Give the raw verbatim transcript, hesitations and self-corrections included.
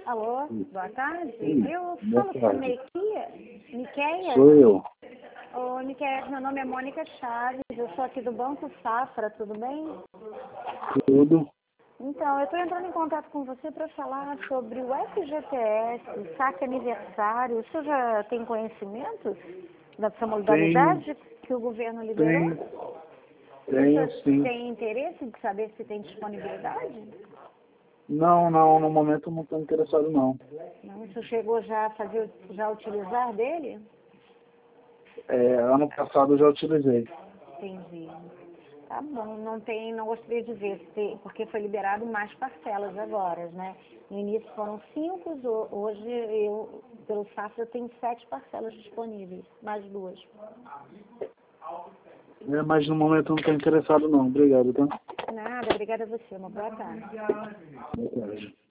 Alô, boa tarde. Sim, Eu boa falo com a tarde. Miquia. Miqueia? Sou eu. Ô, Miqueia, meu nome é Mônica Chaves, eu sou aqui do Banco Safra, tudo bem? Tudo. Então, eu estou entrando em contato com você para falar sobre o F G T S, saque aniversário. O senhor já tem conhecimento dessa Tenho, modalidade que o governo liberou? tenho, O tenho senhor sim. tem interesse de saber se tem disponibilidade? Não, não, no momento não estou interessado não. Não, o senhor chegou já a fazer, já a utilizar dele? É, ano passado eu já utilizei. Entendi. Tá bom, não tem, não gostaria de ver, se- porque foi liberado mais parcelas agora, né? No início foram cinco, ho- hoje eu, pelo Safra, eu tenho sete parcelas disponíveis, mais duas. É, mas no momento eu não estou interessado não. Obrigado, tá? Nada, obrigada a você, uma boa tarde. Boa tarde.